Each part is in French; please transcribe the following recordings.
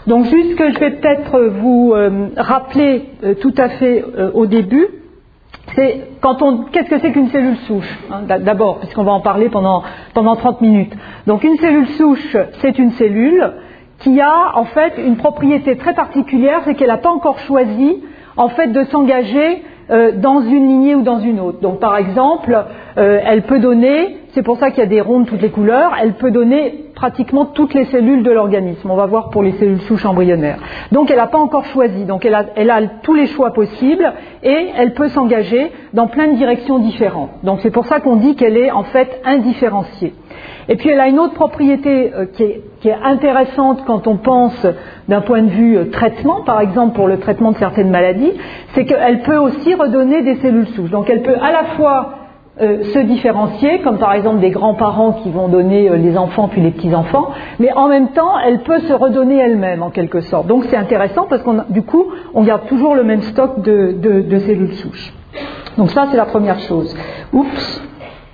Donc juste ce que je vais peut-être vous rappeler tout à fait au début, c'est qu'est-ce que c'est qu'une cellule souche, hein, d'abord, puisqu'on va en parler pendant 30 minutes. Donc une cellule souche, c'est une cellule qui a en fait une propriété très particulière, c'est qu'elle n'a pas encore choisi en fait de s'engager dans une lignée ou dans une autre. Donc par exemple, elle peut donner, c'est pour ça qu'il y a des rondes toutes les couleurs, elle peut donner pratiquement toutes les cellules de l'organisme. On va voir pour les cellules souches embryonnaires. Donc elle n'a pas encore choisi, donc elle a tous les choix possibles et elle peut s'engager dans plein de directions différentes. Donc c'est pour ça qu'on dit qu'elle est en fait indifférenciée. Et puis elle a une autre propriété qui est intéressante quand on pense d'un point de vue traitement, par exemple pour le traitement de certaines maladies, c'est qu'elle peut aussi redonner des cellules souches. Donc elle peut à la fois se différencier, comme par exemple des grands-parents qui vont donner les enfants puis les petits-enfants, mais en même temps elle peut se redonner elle-même en quelque sorte. Donc c'est intéressant parce du coup on garde toujours le même stock de cellules souches. Donc ça c'est la première chose. Oups.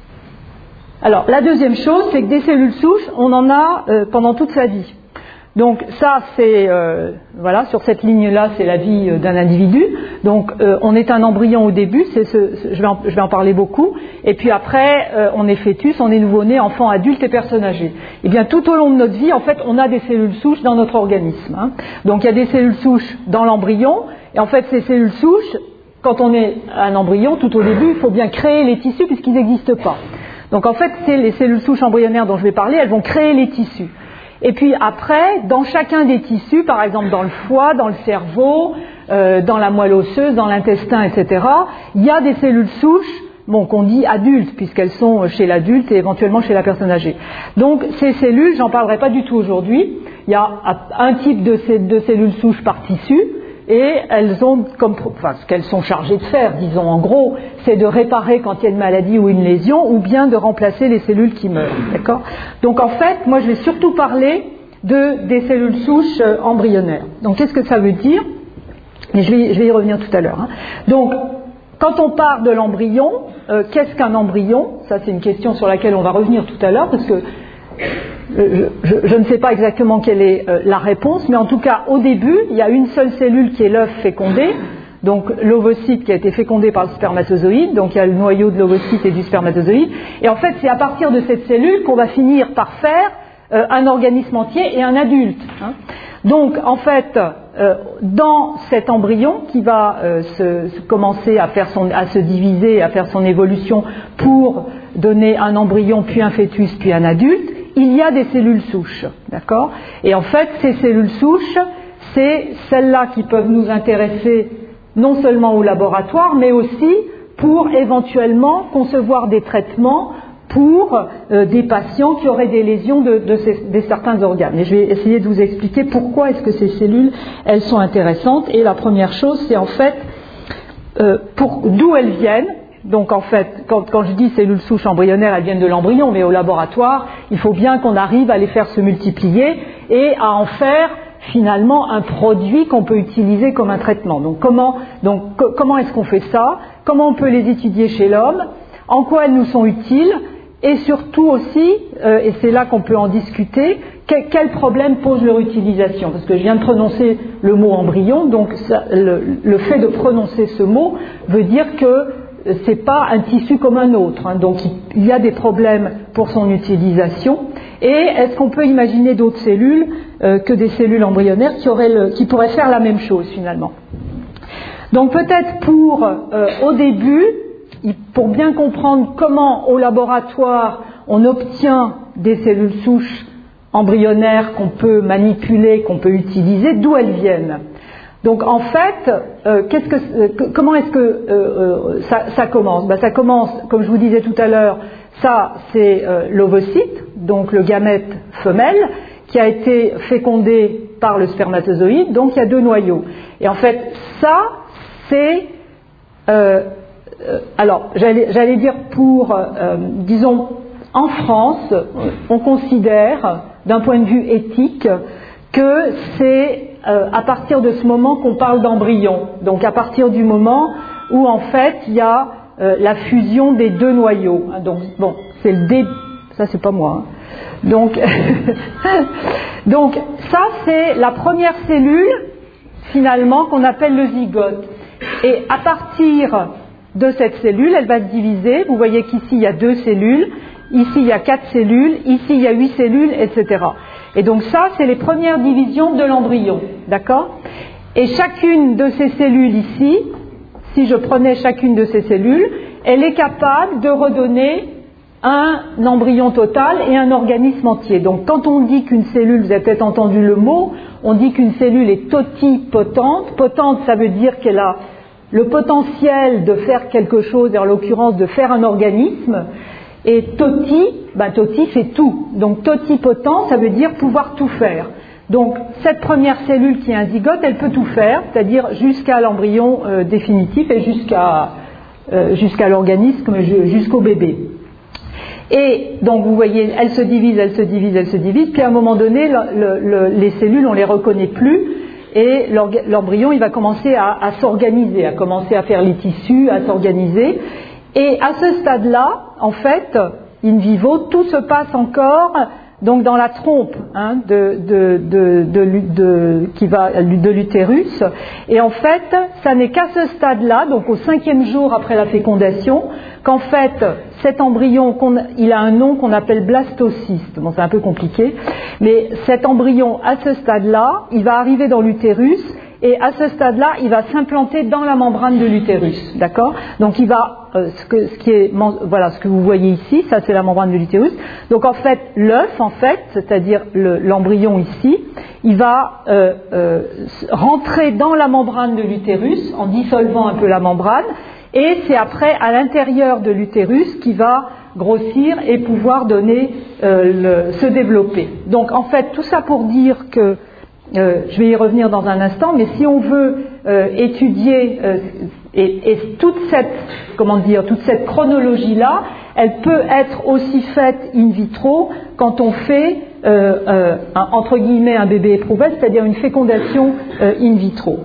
Alors, la deuxième chose, c'est que des cellules souches, on en a pendant toute sa vie. Donc ça, c'est, voilà, sur cette ligne-là, c'est la vie d'un individu. Donc on est un embryon au début, je vais en parler beaucoup. Et puis après, on est fœtus, on est nouveau-né, enfant, adulte et personne âgée. Et bien tout au long de notre vie, en fait, on a des cellules souches dans notre organisme. Hein. Donc il y a des cellules souches dans l'embryon. Et en fait, ces cellules souches, quand on est un embryon, tout au début, il faut bien créer les tissus puisqu'ils n'existent pas. Donc en fait, c'est les cellules souches embryonnaires dont je vais parler, elles vont créer les tissus. Et puis après, dans chacun des tissus, par exemple dans le foie, dans le cerveau, dans la moelle osseuse, dans l'intestin, etc., il y a des cellules souches, qu'on dit adultes, puisqu'elles sont chez l'adulte et éventuellement chez la personne âgée. Donc ces cellules, j'en parlerai pas du tout aujourd'hui, il y a un type de cellules souches par tissu, et elles ont ce qu'elles sont chargées de faire, disons en gros, c'est de réparer quand il y a une maladie ou une lésion, ou bien de remplacer les cellules qui meurent. D'accord ? Donc en fait, moi je vais surtout parler des cellules souches embryonnaires. Donc qu'est-ce que ça veut dire ? Et je vais y revenir tout à l'heure. Hein. Donc quand on part de l'embryon, qu'est-ce qu'un embryon ? Ça c'est une question sur laquelle on va revenir tout à l'heure, parce que je ne sais pas exactement quelle est la réponse, mais en tout cas, au début, il y a une seule cellule qui est l'œuf fécondé, donc l'ovocyte qui a été fécondé par le spermatozoïde, donc il y a le noyau de l'ovocyte et du spermatozoïde, et en fait, c'est à partir de cette cellule qu'on va finir par faire un organisme entier et un adulte. Hein. Donc, en fait, dans cet embryon qui va commencer à se diviser, à faire son évolution pour donner un embryon, puis un fœtus, puis un adulte, il y a des cellules souches, d'accord ? Et en fait, ces cellules souches, c'est celles-là qui peuvent nous intéresser non seulement au laboratoire, mais aussi pour éventuellement concevoir des traitements pour des patients qui auraient des lésions de certains organes. Et je vais essayer de vous expliquer pourquoi est-ce que ces cellules, elles sont intéressantes. Et la première chose, c'est en fait d'où elles viennent. Donc en fait, quand je dis cellules souches embryonnaires, elles viennent de l'embryon, mais au laboratoire, il faut bien qu'on arrive à les faire se multiplier et à en faire finalement un produit qu'on peut utiliser comme un traitement. Donc comment est-ce qu'on fait ça ? Comment on peut les étudier chez l'homme ? En quoi elles nous sont utiles ? Et surtout aussi, et c'est là qu'on peut en discuter, quels problèmes pose leur utilisation ? Parce que je viens de prononcer le mot embryon, donc le fait de prononcer ce mot veut dire que c'est pas un tissu comme un autre, hein. Donc il y a des problèmes pour son utilisation. Et est-ce qu'on peut imaginer d'autres cellules que des cellules embryonnaires qui pourraient faire la même chose finalement ? Donc peut-être au début, pour bien comprendre comment au laboratoire on obtient des cellules souches embryonnaires qu'on peut manipuler, qu'on peut utiliser, d'où elles viennent. Donc en fait, comment est-ce que ça commence ? Ça commence, comme je vous disais tout à l'heure, ça c'est l'ovocyte, donc le gamète femelle, qui a été fécondé par le spermatozoïde, donc il y a deux noyaux. Et en fait, ça c'est... alors, j'allais dire disons, en France, on considère, d'un point de vue éthique, que c'est à partir de ce moment qu'on parle d'embryon. Donc à partir du moment où en fait il y a la fusion des deux noyaux. Donc bon, c'est le début. Ça c'est pas moi. Hein. Donc, donc ça c'est la première cellule finalement qu'on appelle le zygote. Et à partir de cette cellule, elle va se diviser. Vous voyez qu'ici il y a 2 cellules, ici il y a 4 cellules, ici il y a 8 cellules, etc. Et donc ça c'est les premières divisions de l'embryon, d'accord ? Et chacune de ces cellules ici, si je prenais chacune de ces cellules, elle est capable de redonner un embryon total et un organisme entier. Donc quand on dit qu'une cellule, vous avez peut-être entendu le mot, on dit qu'une cellule est totipotente. Potente, ça veut dire qu'elle a le potentiel de faire quelque chose, et en l'occurrence de faire un organisme. Et toti fait tout. Donc totipotent, ça veut dire pouvoir tout faire. Donc cette première cellule qui est un zygote, elle peut tout faire, c'est-à-dire jusqu'à l'embryon définitif et jusqu'à l'organisme, jusqu'au bébé. Et donc vous voyez, elle se divise, puis à un moment donné, les cellules, on ne les reconnaît plus, et l'embryon, il va commencer à s'organiser, à commencer à faire les tissus, à s'organiser. Et à ce stade-là, en fait, in vivo, tout se passe encore donc dans la trompe de l'utérus. Et en fait, ça n'est qu'à ce stade-là, donc au 5e jour après la fécondation, qu'en fait, cet embryon, il a un nom qu'on appelle blastocyste. Bon, c'est un peu compliqué, mais cet embryon, à ce stade-là, il va arriver dans l'utérus, et à ce stade-là, il va s'implanter dans la membrane de l'utérus, d'accord ? Donc il va, ce que vous voyez ici, ça c'est la membrane de l'utérus. Donc en fait, l'œuf, c'est-à-dire l'embryon ici, il va rentrer dans la membrane de l'utérus en dissolvant un peu la membrane, et c'est après à l'intérieur de l'utérus qu'il va grossir et pouvoir se développer. Donc en fait, tout ça pour dire que je vais y revenir dans un instant, mais si on veut étudier et toute cette chronologie-là, elle peut être aussi faite in vitro quand on fait entre guillemets un bébé éprouvette, c'est-à-dire une fécondation in vitro.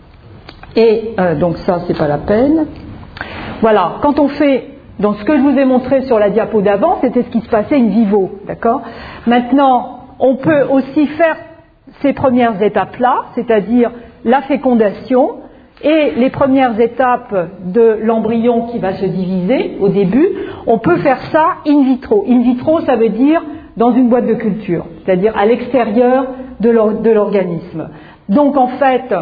Et donc ça, c'est pas la peine. Voilà, quand on fait donc ce que je vous ai montré sur la diapo d'avant, c'était ce qui se passait in vivo, d'accord ? Maintenant, on peut aussi faire ces premières étapes-là, c'est-à-dire la fécondation et les premières étapes de l'embryon qui va se diviser au début, on peut faire ça in vitro. In vitro, ça veut dire dans une boîte de culture, c'est-à-dire à l'extérieur de l'organisme. Donc en fait,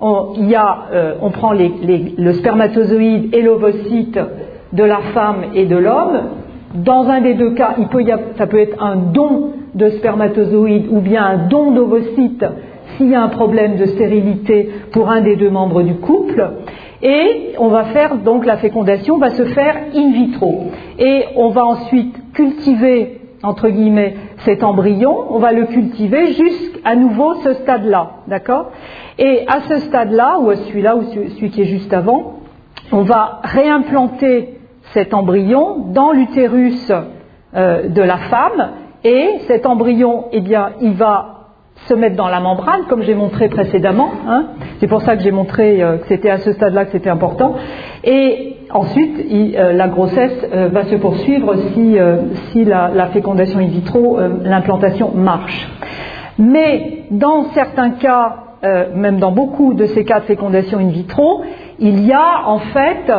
on prend le spermatozoïde et l'ovocyte de la femme et de l'homme. Dans un des 2 cas, ça peut être un don de spermatozoïdes ou bien un don d'ovocytes s'il y a un problème de stérilité pour un des 2 membres du couple. Et on va faire, donc la fécondation va se faire in vitro. Et on va ensuite cultiver, entre guillemets, cet embryon, on va le cultiver jusqu'à nouveau ce stade-là, d'accord ? Et à ce stade-là, ou à celui-là, ou celui qui est juste avant, on va réimplanter cet embryon dans l'utérus de la femme, et cet embryon, eh bien, il va se mettre dans la membrane, comme j'ai montré précédemment. C'est pour ça que j'ai montré que c'était à ce stade-là que c'était important. Et ensuite, la grossesse va se poursuivre si la fécondation in vitro, l'implantation marche. Mais dans certains cas, même dans beaucoup de ces cas de fécondation in vitro, il y a en fait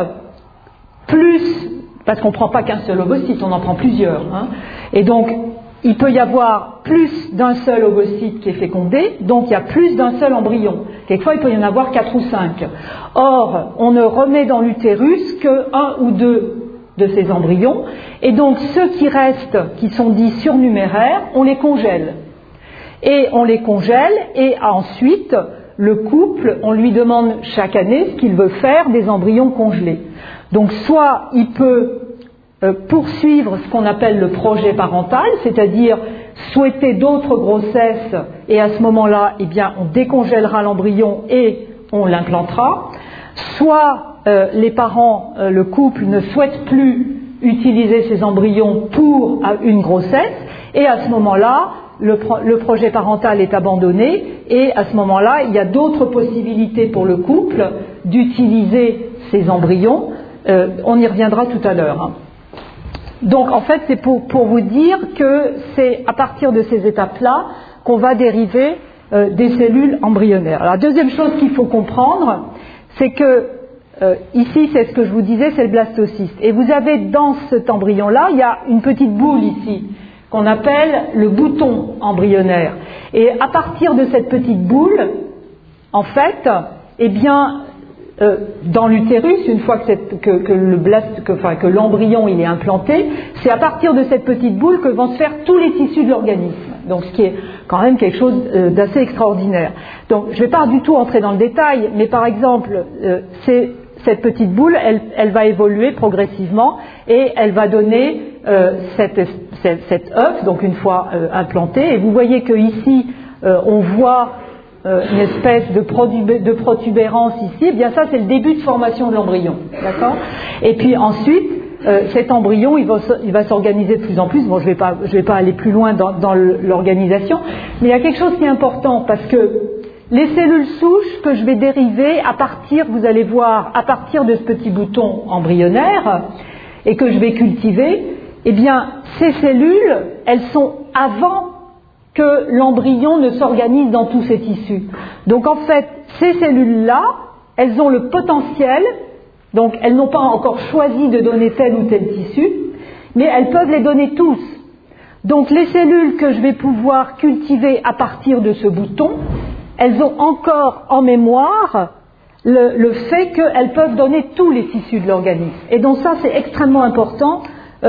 plus, parce qu'on ne prend pas qu'un seul ovocyte, on en prend plusieurs. Et donc, il peut y avoir plus d'un seul ovocyte qui est fécondé, donc il y a plus d'un seul embryon. Quelquefois, il peut y en avoir 4 ou 5. Or, on ne remet dans l'utérus que 1 ou 2 de ces embryons, et donc ceux qui restent, qui sont dits surnuméraires, on les congèle. Et on les congèle, et ensuite, le couple, on lui demande chaque année ce qu'il veut faire des embryons congelés. Donc, soit il peut poursuivre ce qu'on appelle le projet parental, c'est-à-dire souhaiter d'autres grossesses, et à ce moment-là, eh bien, on décongèlera l'embryon et on l'implantera. Soit les parents, le couple, ne souhaitent plus utiliser ces embryons pour une grossesse, et à ce moment-là, le projet parental est abandonné, et à ce moment-là, il y a d'autres possibilités pour le couple d'utiliser ces embryons. On y reviendra tout à l'heure. Donc en fait, c'est pour vous dire que c'est à partir de ces étapes-là qu'on va dériver des cellules embryonnaires. Alors la deuxième chose qu'il faut comprendre, c'est que ici, c'est ce que je vous disais, c'est le blastocyste. Et vous avez dans cet embryon-là, il y a une petite boule ici, qu'on appelle le bouton embryonnaire. Et à partir de cette petite boule, en fait, eh bien, dans l'utérus, une fois que l'embryon il est implanté, c'est à partir de cette petite boule que vont se faire tous les tissus de l'organisme. Donc, ce qui est quand même quelque chose d'assez extraordinaire. Donc, je ne vais pas du tout entrer dans le détail, mais par exemple, cette petite boule, elle va évoluer progressivement et elle va donner cet œuf, donc une fois implanté. Et vous voyez que ici, on voit une espèce de protubérance ici. Eh bien, ça, c'est le début de formation de l'embryon, d'accord ? Et puis ensuite, cet embryon, il va s'organiser de plus en plus. Bon, je vais pas aller plus loin dans l'organisation, mais il y a quelque chose qui est important parce que les cellules souches que je vais dériver à partir, vous allez voir, à partir de ce petit bouton embryonnaire et que je vais cultiver, eh bien, ces cellules, elles sont avant que l'embryon ne s'organise dans tous ces tissus. Donc en fait, ces cellules-là, elles ont le potentiel, donc elles n'ont pas encore choisi de donner tel ou tel tissu, mais elles peuvent les donner tous. Donc les cellules que je vais pouvoir cultiver à partir de ce bouton, elles ont encore en mémoire le fait qu'elles peuvent donner tous les tissus de l'organisme. Et donc ça, c'est extrêmement important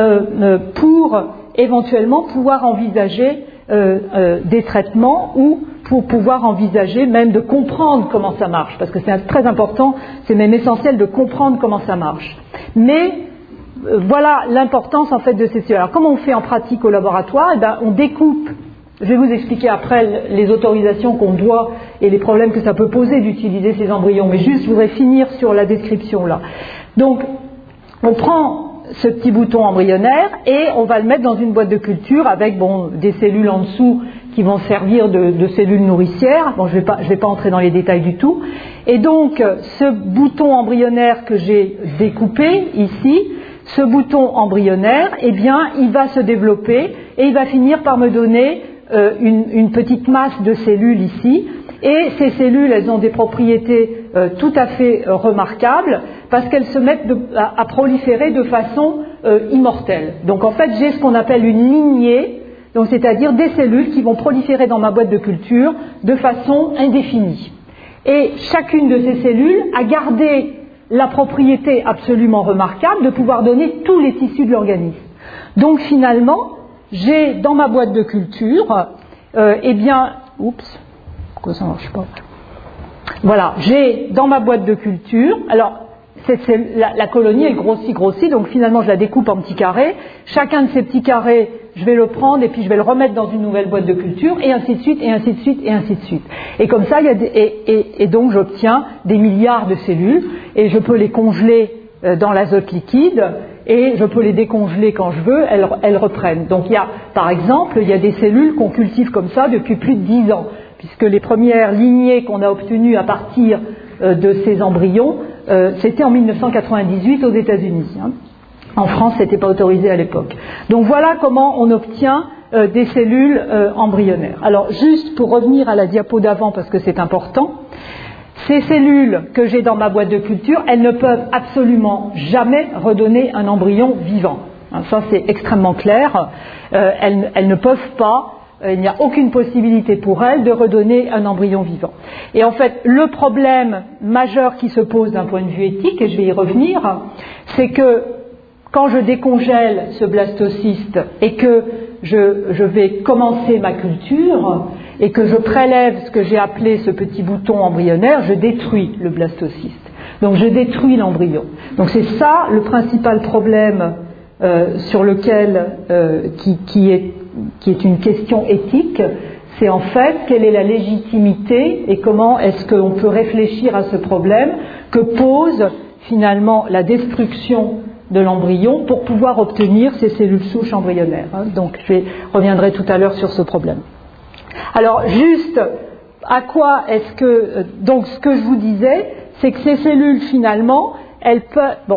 pour éventuellement pouvoir envisager des traitements ou pour pouvoir envisager même de comprendre comment ça marche, parce que c'est très important, c'est même essentiel de comprendre comment ça marche. Mais voilà l'importance en fait de ces cellules. Alors comment on fait en pratique au laboratoire ? Eh bien, on découpe. Je vais vous expliquer après les autorisations qu'on doit et les problèmes que ça peut poser d'utiliser ces embryons, mais juste je voudrais finir sur la description là. Donc on prend ce petit bouton embryonnaire et on va le mettre dans une boîte de culture avec des cellules en dessous qui vont servir de cellules nourricières. Bon, je vais pas entrer dans les détails du tout. Et donc ce bouton embryonnaire que j'ai découpé ici, ce bouton embryonnaire, eh bien, il va se développer et il va finir par me donner une petite masse de cellules ici. Et ces cellules, elles ont des propriétés tout à fait remarquables parce qu'elles se mettent à proliférer de façon immortelle. Donc en fait, j'ai ce qu'on appelle une lignée, donc c'est-à-dire des cellules qui vont proliférer dans ma boîte de culture de façon indéfinie. Et chacune de ces cellules a gardé la propriété absolument remarquable de pouvoir donner tous les tissus de l'organisme. Donc finalement, j'ai dans ma boîte de culture, pourquoi ça ne marche pas ? Voilà, j'ai dans ma boîte de culture, alors la colonie elle grossit, donc finalement je la découpe en petits carrés. Chacun de ces petits carrés, je vais le prendre et puis je vais le remettre dans une nouvelle boîte de culture, et ainsi de suite, et ainsi de suite, et ainsi de suite. Et comme ça, et donc j'obtiens des milliards de cellules, et je peux les congeler dans l'azote liquide, et je peux les décongeler quand je veux, elles reprennent. Donc par exemple, il y a des cellules qu'on cultive comme ça depuis plus de 10 ans, puisque les premières lignées qu'on a obtenues à partir de ces embryons, c'était en 1998 aux États-Unis. En France, ce n'était pas autorisé à l'époque. Donc voilà comment on obtient des cellules embryonnaires. Alors juste pour revenir à la diapo d'avant, parce que c'est important, ces cellules que j'ai dans ma boîte de culture, elles ne peuvent absolument jamais redonner un embryon vivant. Ça, c'est extrêmement clair. Elles ne peuvent pas, il n'y a aucune possibilité pour elles de redonner un embryon vivant. Et en fait, le problème majeur qui se pose d'un point de vue éthique, et je vais y revenir, c'est que quand je décongèle ce blastocyste et que je vais commencer ma culture et que je prélève ce que j'ai appelé ce petit bouton embryonnaire, je détruis le blastocyste. Donc je détruis l'embryon. Donc c'est ça le principal problème sur lequel qui est une question éthique, c'est en fait quelle est la légitimité et comment est-ce qu'on peut réfléchir à ce problème que pose finalement la destruction de l'embryon pour pouvoir obtenir ces cellules souches embryonnaires. Donc je reviendrai tout à l'heure sur ce problème. Alors juste à quoi est-ce que... donc ce que je vous disais, c'est que ces cellules finalement, elles peuvent... Bon,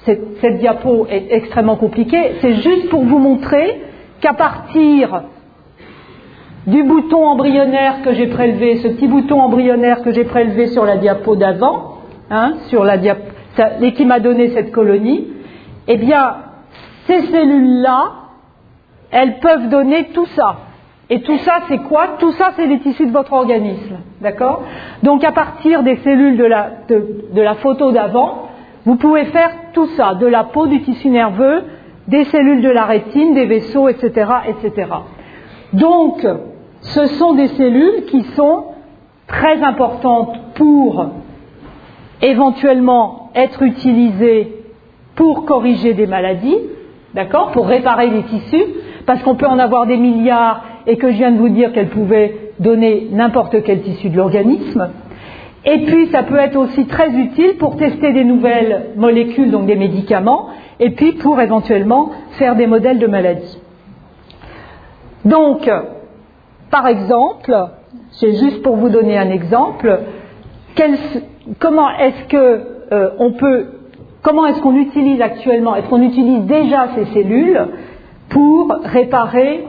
cette diapo est extrêmement compliquée, c'est juste pour vous montrer qu'à partir du bouton embryonnaire que j'ai prélevé, ce petit bouton embryonnaire que j'ai prélevé sur la diapo d'avant, et qui m'a donné cette colonie, eh bien, ces cellules-là, elles peuvent donner tout ça. Et tout ça, c'est quoi? Tout ça, c'est les tissus de votre organisme. D'accord? Donc, à partir des cellules de la photo d'avant, vous pouvez faire tout ça, de la peau, du tissu nerveux, des cellules de la rétine, des vaisseaux, etc., etc. Donc, ce sont des cellules qui sont très importantes pour éventuellement être utilisées pour corriger des maladies, d'accord, pour réparer les tissus, parce qu'on peut en avoir des milliards et que je viens de vous dire qu'elles pouvaient donner n'importe quel tissu de l'organisme. Et puis, ça peut être aussi très utile pour tester des nouvelles molécules, donc des médicaments, et puis pour éventuellement faire des modèles de maladies. Donc, par exemple, c'est juste pour vous donner un exemple, comment est-ce qu'on utilise actuellement, est-ce qu'on utilise déjà ces cellules pour réparer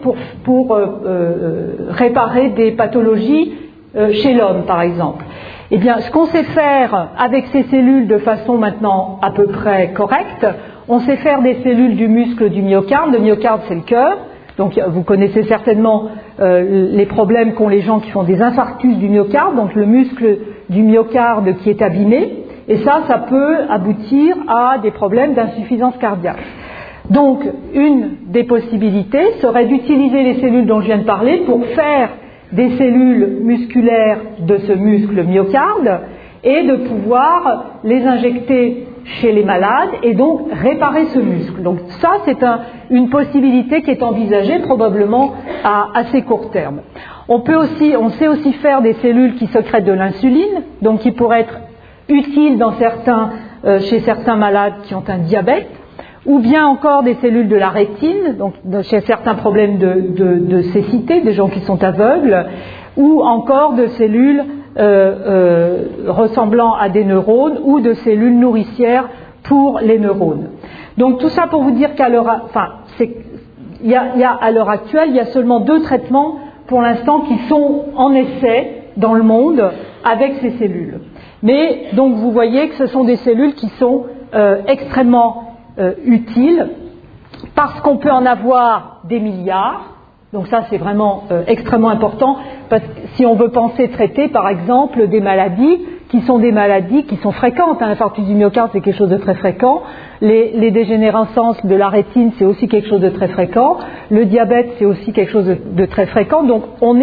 des pathologies chez l'homme, par exemple. Eh bien, ce qu'on sait faire avec ces cellules de façon maintenant à peu près correcte, on sait faire des cellules du muscle du myocarde. Le myocarde, c'est le cœur. Donc, vous connaissez certainement les problèmes qu'ont les gens qui font des infarctus du myocarde, donc le muscle du myocarde qui est abîmé. Et ça peut aboutir à des problèmes d'insuffisance cardiaque. Donc, une des possibilités serait d'utiliser les cellules dont je viens de parler pour faire des cellules musculaires de ce muscle myocarde et de pouvoir les injecter chez les malades et donc réparer ce muscle. Donc ça, c'est une possibilité qui est envisagée probablement à assez court terme. On sait aussi faire des cellules qui sécrètent de l'insuline, donc qui pourraient être utiles chez certains malades qui ont un diabète, ou bien encore des cellules de la rétine, donc chez certains problèmes de cécité, des gens qui sont aveugles, ou encore de cellules ressemblant à des neurones ou de cellules nourricières pour les neurones. Donc tout ça pour vous dire qu'à l'heure actuelle, il y a seulement 2 traitements pour l'instant qui sont en essai dans le monde avec ces cellules. Mais donc vous voyez que ce sont des cellules qui sont extrêmement utiles parce qu'on peut en avoir des milliards. Donc ça, c'est vraiment extrêmement important, parce que si on veut penser traiter, par exemple, des maladies qui sont fréquentes, l'infarctus du myocarde, c'est quelque chose de très fréquent, les dégénérescences de la rétine, c'est aussi quelque chose de très fréquent, le diabète, c'est aussi quelque chose de très fréquent, donc on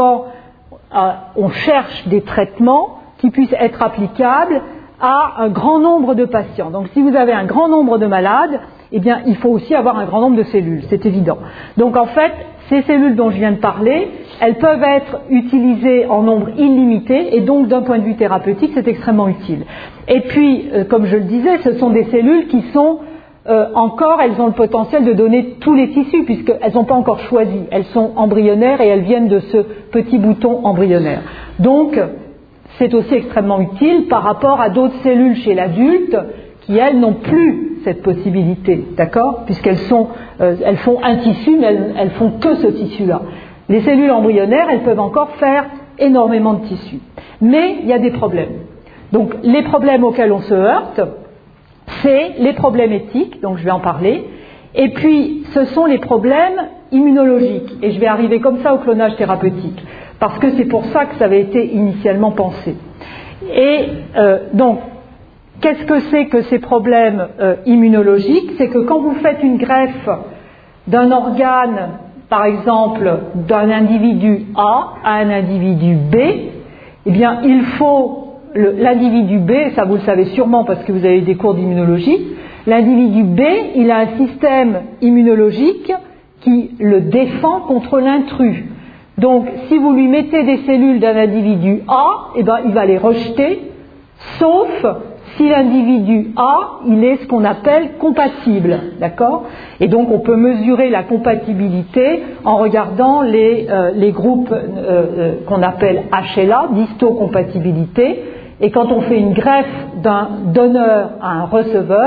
cherche des traitements qui puissent être applicables à un grand nombre de patients. Donc si vous avez un grand nombre de malades, eh bien il faut aussi avoir un grand nombre de cellules, c'est évident. Donc en fait, ces cellules dont je viens de parler, elles peuvent être utilisées en nombre illimité et donc d'un point de vue thérapeutique, c'est extrêmement utile. Et puis, comme je le disais, ce sont des cellules qui sont elles ont le potentiel de donner tous les tissus puisqu'elles n'ont pas encore choisi. Elles sont embryonnaires et elles viennent de ce petit bouton embryonnaire. Donc, c'est aussi extrêmement utile par rapport à d'autres cellules chez l'adulte qui, elles, n'ont plus cette possibilité, d'accord, puisqu'elles font un tissu, mais elles font que ce tissu-là. Les cellules embryonnaires, elles peuvent encore faire énormément de tissus. Mais il y a des problèmes. Donc, les problèmes auxquels on se heurte, c'est les problèmes éthiques, donc je vais en parler, et puis ce sont les problèmes immunologiques. Et je vais arriver comme ça au clonage thérapeutique, parce que c'est pour ça que ça avait été initialement pensé. Et donc, qu'est-ce que c'est que ces problèmes immunologiques? C'est que quand vous faites une greffe d'un organe, par exemple, d'un individu A à un individu B, eh bien, il faut l'individu B, ça vous le savez sûrement parce que vous avez eu des cours d'immunologie, l'individu B, il a un système immunologique qui le défend contre l'intrus. Donc, si vous lui mettez des cellules d'un individu A, eh bien, il va les rejeter, sauf si l'individu A, il est ce qu'on appelle compatible, d'accord? Et donc, on peut mesurer la compatibilité en regardant les groupes qu'on appelle HLA, d'histocompatibilité. Et quand on fait une greffe d'un donneur à un receveur,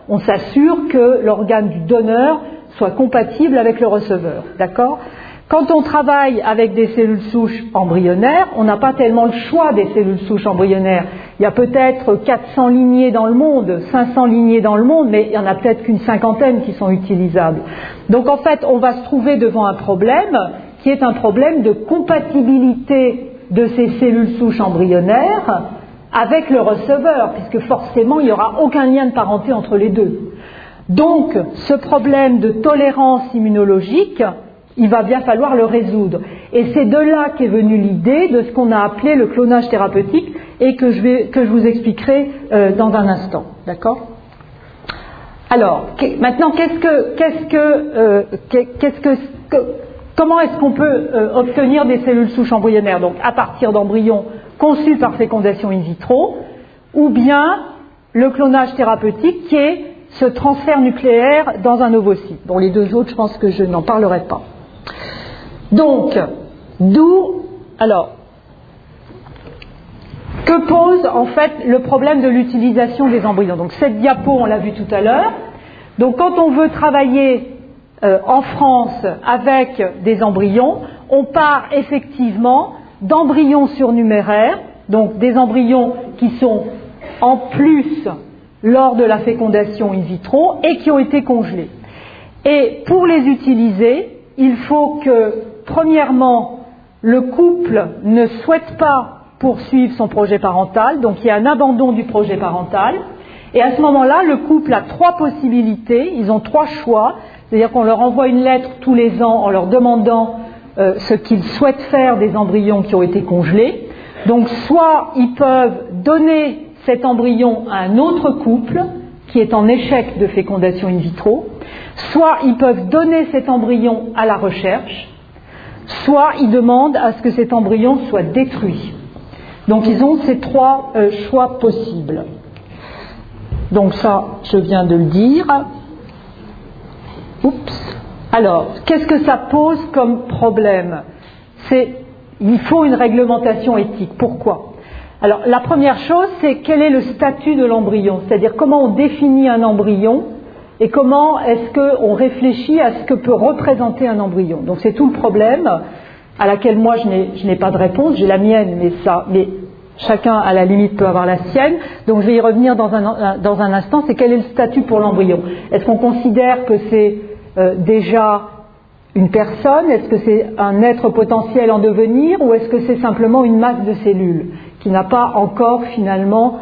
on s'assure que l'organe du donneur soit compatible avec le receveur, d'accord ? Quand on travaille avec des cellules souches embryonnaires, on n'a pas tellement le choix des cellules souches embryonnaires. Il y a peut-être 400 lignées dans le monde, 500 lignées dans le monde, mais il n'y en a peut-être qu'une cinquantaine qui sont utilisables. Donc en fait, on va se trouver devant un problème qui est un problème de compatibilité de ces cellules souches embryonnaires avec le receveur, puisque forcément il n'y aura aucun lien de parenté entre les deux. Donc ce problème de tolérance immunologique, il va bien falloir le résoudre. Et c'est de là qu'est venue l'idée de ce qu'on a appelé le clonage thérapeutique et que je vous expliquerai dans un instant. D'accord ? Alors, maintenant, comment est-ce qu'on peut obtenir des cellules souches embryonnaires? Donc, à partir d'embryons conçus par fécondation in vitro, ou bien le clonage thérapeutique qui est ce transfert nucléaire dans un ovocyte. Bon, les deux autres, je pense que je n'en parlerai pas. Donc, que pose en fait le problème de l'utilisation des embryons? Donc cette diapo, on l'a vu tout à l'heure. Donc quand on veut travailler en France avec des embryons, on part effectivement d'embryons surnuméraires, donc des embryons qui sont en plus lors de la fécondation in vitro et qui ont été congelés. Et pour les utiliser, il faut que, premièrement, le couple ne souhaite pas poursuivre son projet parental, donc il y a un abandon du projet parental, et à ce moment-là, le couple a trois possibilités, ils ont trois choix, c'est-à-dire qu'on leur envoie une lettre tous les ans en leur demandant ce qu'ils souhaitent faire des embryons qui ont été congelés. Donc soit ils peuvent donner cet embryon à un autre couple qui est en échec de fécondation in vitro, soit ils peuvent donner cet embryon à la recherche, soit ils demandent à ce que cet embryon soit détruit. Donc ils ont ces trois choix possibles. Donc ça, je viens de le dire. Oups. Alors, qu'est-ce que ça pose comme problème? Il faut une réglementation éthique. Pourquoi? Alors, la première chose, c'est quel est le statut de l'embryon, c'est-à-dire comment on définit un embryon et comment est-ce qu'on réfléchit à ce que peut représenter un embryon. Donc c'est tout le problème à laquelle moi je n'ai pas de réponse, j'ai la mienne, mais chacun à la limite peut avoir la sienne. Donc je vais y revenir dans un instant, c'est quel est le statut pour l'embryon. Est-ce qu'on considère que c'est déjà une personne? Est-ce que c'est un être potentiel en devenir? Ou est-ce que c'est simplement une masse de cellules qui n'a pas encore finalement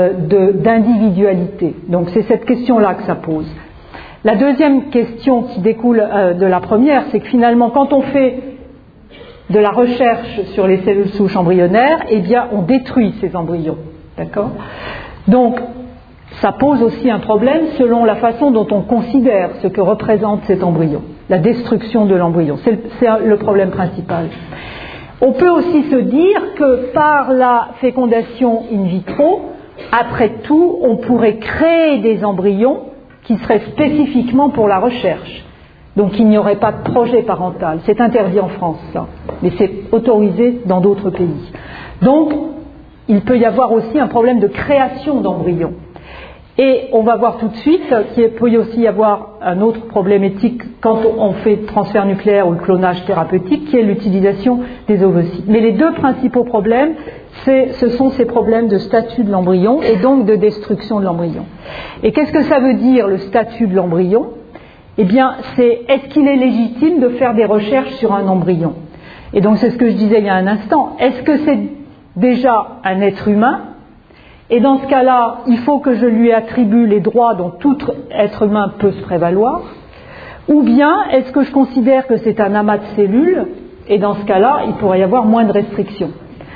d'individualité? Donc c'est cette question-là que ça pose. La deuxième question qui découle de la première, c'est que finalement quand on fait de la recherche sur les cellules souches embryonnaires, eh bien on détruit ces embryons. D'accord ? Donc ça pose aussi un problème selon la façon dont on considère ce que représente cet embryon, la destruction de l'embryon. C'est le problème principal. On peut aussi se dire que par la fécondation in vitro, après tout, on pourrait créer des embryons qui seraient spécifiquement pour la recherche. Donc il n'y aurait pas de projet parental. C'est interdit en France, ça. Mais c'est autorisé dans d'autres pays. Donc, il peut y avoir aussi un problème de création d'embryons. Et on va voir tout de suite qu'il peut aussi y avoir un autre problème éthique quand on fait le transfert nucléaire ou le clonage thérapeutique, qui est l'utilisation des ovocytes. Mais les deux principaux problèmes, ce sont ces problèmes de statut de l'embryon et donc de destruction de l'embryon. Et qu'est-ce que ça veut dire, le statut de l'embryon? Eh bien, est-ce qu'il est légitime de faire des recherches sur un embryon? Et donc, c'est ce que je disais il y a un instant. Est-ce que c'est déjà un être humain? Et dans ce cas-là, il faut que je lui attribue les droits dont tout être humain peut se prévaloir. Ou bien, est-ce que je considère que c'est un amas de cellules? Et dans ce cas-là, il pourrait y avoir moins de restrictions.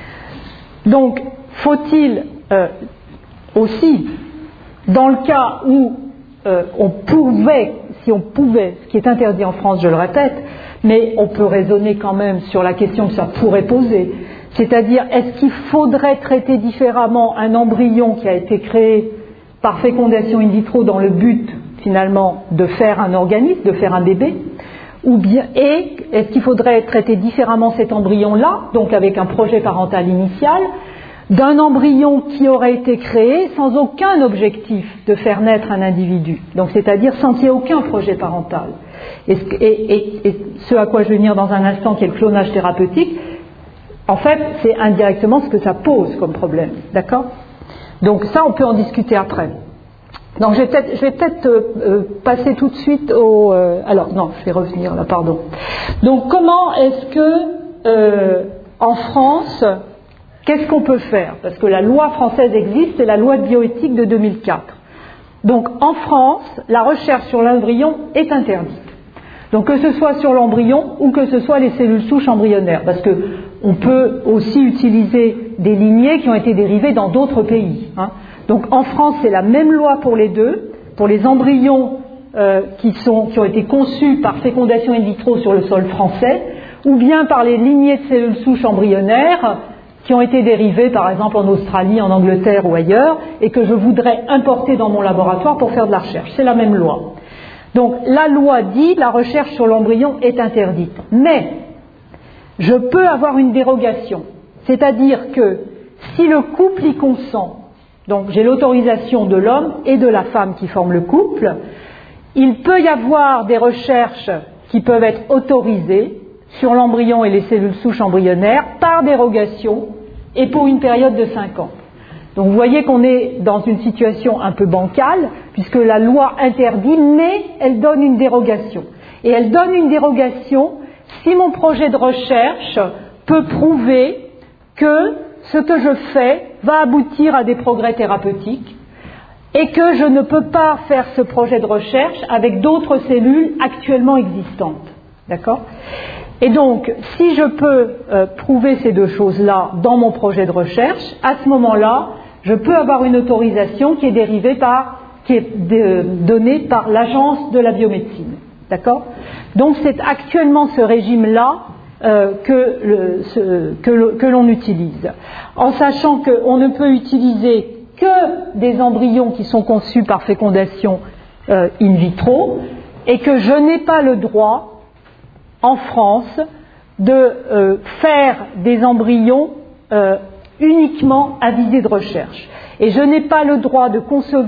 Donc, faut-il aussi, dans le cas où si on pouvait, ce qui est interdit en France, je le répète, mais on peut raisonner quand même sur la question que ça pourrait poser, c'est-à-dire est-ce qu'il faudrait traiter différemment un embryon qui a été créé par fécondation in vitro dans le but finalement de faire un organisme, de faire un bébé, ou bien, et est-ce qu'il faudrait traiter différemment cet embryon-là, donc avec un projet parental initial, d'un embryon qui aurait été créé sans aucun objectif de faire naître un individu, donc c'est-à-dire sans qu'il y ait aucun projet parental. Et ce à quoi je vais venir dans un instant, qui est le clonage thérapeutique, en fait, c'est indirectement ce que ça pose comme problème, d'accord ? Donc ça, on peut en discuter après. Donc je vais peut-être passer tout de suite au... alors non, je vais revenir là, pardon. Donc comment est-ce que en France, qu'est-ce qu'on peut faire ? Parce que la loi française existe, c'est la loi de bioéthique de 2004. Donc en France, la recherche sur l'embryon est interdite. Donc que ce soit sur l'embryon ou que ce soit les cellules souches embryonnaires, parce que on peut aussi utiliser des lignées qui ont été dérivées dans d'autres pays. Donc en France, c'est la même loi pour les deux, pour les embryons qui ont été conçus par fécondation in vitro sur le sol français, ou bien par les lignées de cellules souches embryonnaires qui ont été dérivées par exemple en Australie, en Angleterre ou ailleurs, et que je voudrais importer dans mon laboratoire pour faire de la recherche. C'est la même loi. Donc la loi dit la recherche sur l'embryon est interdite. Mais je peux avoir une dérogation. C'est-à-dire que si le couple y consent, donc j'ai l'autorisation de l'homme et de la femme qui forment le couple, il peut y avoir des recherches qui peuvent être autorisées sur l'embryon et les cellules souches embryonnaires par dérogation et pour une période de 5 ans. Donc vous voyez qu'on est dans une situation un peu bancale, puisque la loi interdit, mais elle donne une dérogation. Et elle donne une dérogation si mon projet de recherche peut prouver que ce que je fais va aboutir à des progrès thérapeutiques et que je ne peux pas faire ce projet de recherche avec d'autres cellules actuellement existantes. D'accord ? Et donc, si je peux prouver ces deux choses-là dans mon projet de recherche, à ce moment-là, je peux avoir une autorisation qui est donnée par l'Agence de la biomédecine. D'accord ? Donc c'est actuellement ce régime-là que l'on utilise, en sachant qu'on ne peut utiliser que des embryons qui sont conçus par fécondation in vitro, et que je n'ai pas le droit, en France, de faire des embryons uniquement à visée de recherche. Et je n'ai pas le droit de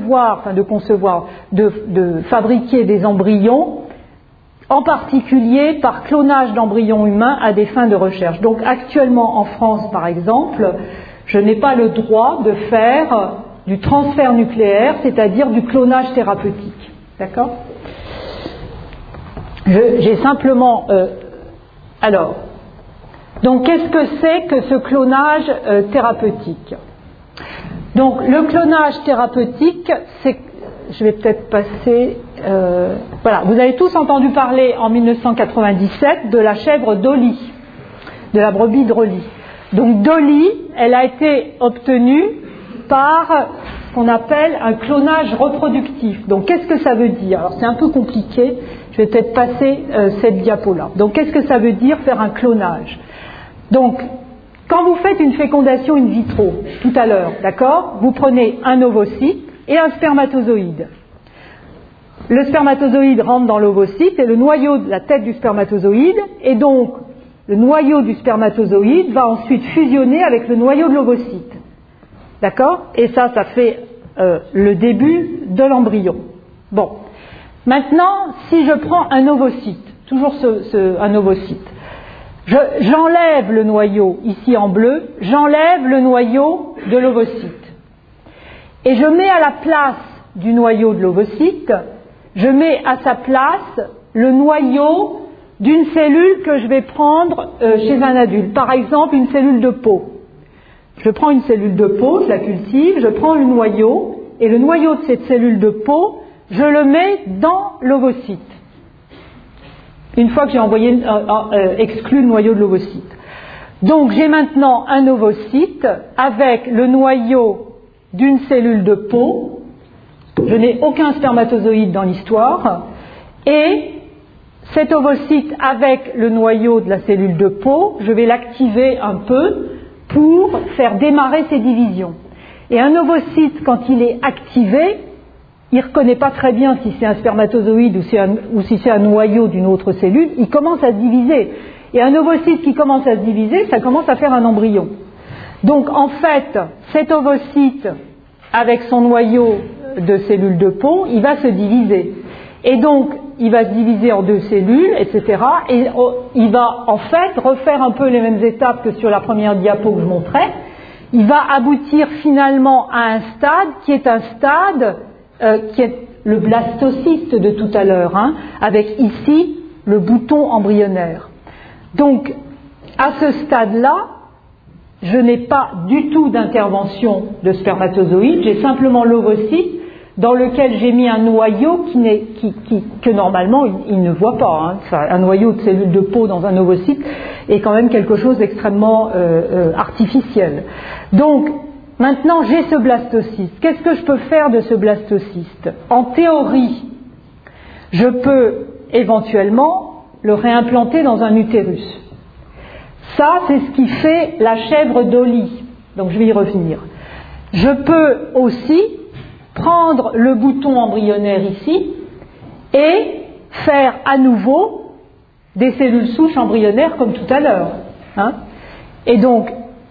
fabriquer des embryons, en particulier par clonage d'embryons humains à des fins de recherche. Donc actuellement en France, par exemple, je n'ai pas le droit de faire du transfert nucléaire, c'est-à-dire du clonage thérapeutique. D'accord ? J'ai simplement... alors, donc qu'est-ce que c'est que ce clonage thérapeutique ? Donc le clonage thérapeutique, c'est... Je vais peut-être passer... voilà, vous avez tous entendu parler en 1997 de la chèvre Dolly, de la brebis Dolly. Donc Dolly, elle a été obtenue par ce qu'on appelle un clonage reproductif. Donc qu'est-ce que ça veut dire ? Alors c'est un peu compliqué, je vais peut-être passer cette diapo-là. Donc qu'est-ce que ça veut dire faire un clonage ? Donc quand vous faites une fécondation in vitro, tout à l'heure, d'accord ? Vous prenez un ovocyte et un spermatozoïde. Le spermatozoïde rentre dans l'ovocyte et le noyau de la tête du spermatozoïde, et donc le noyau du spermatozoïde va ensuite fusionner avec le noyau de l'ovocyte. D'accord ? Et ça fait le début de l'embryon. Bon. Maintenant, si je prends un ovocyte, toujours un ovocyte, j'enlève le noyau ici en bleu, j'enlève le noyau de l'ovocyte. Et je mets à la place du noyau de l'ovocyte, je mets à sa place le noyau d'une cellule que je vais prendre chez un adulte. Par exemple, une cellule de peau. Je prends une cellule de peau, je la cultive, je prends le noyau, et le noyau de cette cellule de peau, je le mets dans l'ovocyte. Une fois que j'ai exclu le noyau de l'ovocyte. Donc j'ai maintenant un ovocyte avec le noyau d'une cellule de peau, je n'ai aucun spermatozoïde dans l'histoire, et cet ovocyte avec le noyau de la cellule de peau, je vais l'activer un peu pour faire démarrer ses divisions. Et un ovocyte, quand il est activé, il ne reconnaît pas très bien si c'est un spermatozoïde ou si c'est un noyau d'une autre cellule, il commence à se diviser. Et un ovocyte qui commence à se diviser, ça commence à faire un embryon. Donc en fait, cet ovocyte, avec son noyau de cellules de peau, il va se diviser. Et donc, il va se diviser en 2 cellules, etc. Et il va en fait refaire un peu les mêmes étapes que sur la première diapo que je montrais. Il va aboutir finalement à un stade qui est un stade qui est le blastocyste de tout à l'heure, hein, avec ici le bouton embryonnaire. Donc, à ce stade-là, je n'ai pas du tout d'intervention de spermatozoïde, j'ai simplement l'ovocyte dans lequel j'ai mis un noyau que normalement il ne voit pas. Hein. Un noyau de cellules de peau dans un ovocyte est quand même quelque chose d'extrêmement artificiel. Donc, maintenant j'ai ce blastocyste. Qu'est-ce que je peux faire de ce blastocyste? En théorie, je peux éventuellement le réimplanter dans un utérus. Ça, c'est ce qui fait la chèvre Dolly. Donc je vais y revenir. Je peux aussi prendre le bouton embryonnaire ici et faire à nouveau des cellules souches embryonnaires comme tout à l'heure. Hein. Et donc,